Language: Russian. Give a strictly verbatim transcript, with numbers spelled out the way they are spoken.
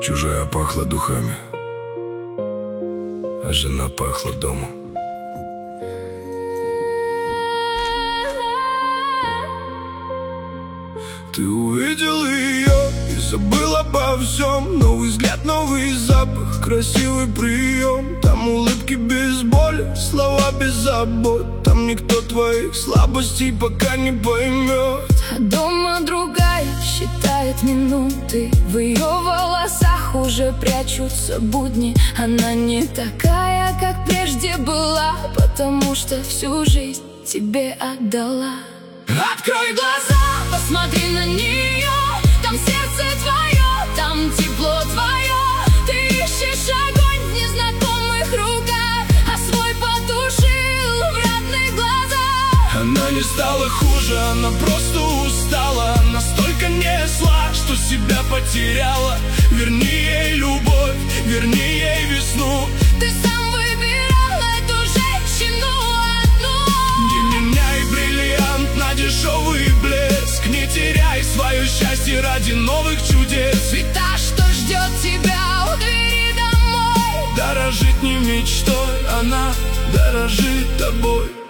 Чужая пахла духами, а жена пахла домом. Ты увидел ее и забыл обо всем. Новый взгляд, новый запах, красивый прием. Там улыбки без боли, слова без забот. Там никто твоих слабостей пока не поймет. А дома другая считает минуты. В ее волосах уже прячутся будни. Она не такая, как прежде была, потому что всю жизнь тебе отдала. Открой глаза, посмотри на нее. Там сердце твое, там тепло твое. Ты ищешь огонь в незнакомых руках, а свой потушил в родных глазах. Она не стала хуже, она просто устала. Настолько несла, что себя потеряла. Верни ей любовь, верни ей весну. Ты сам выбирал эту женщину одну. Не меняй бриллиант на дешевый блеск. Не теряй свое счастье ради новых чудес. Ведь та, что ждет тебя у двери домой, дорожит не мечтой, она дорожит тобой.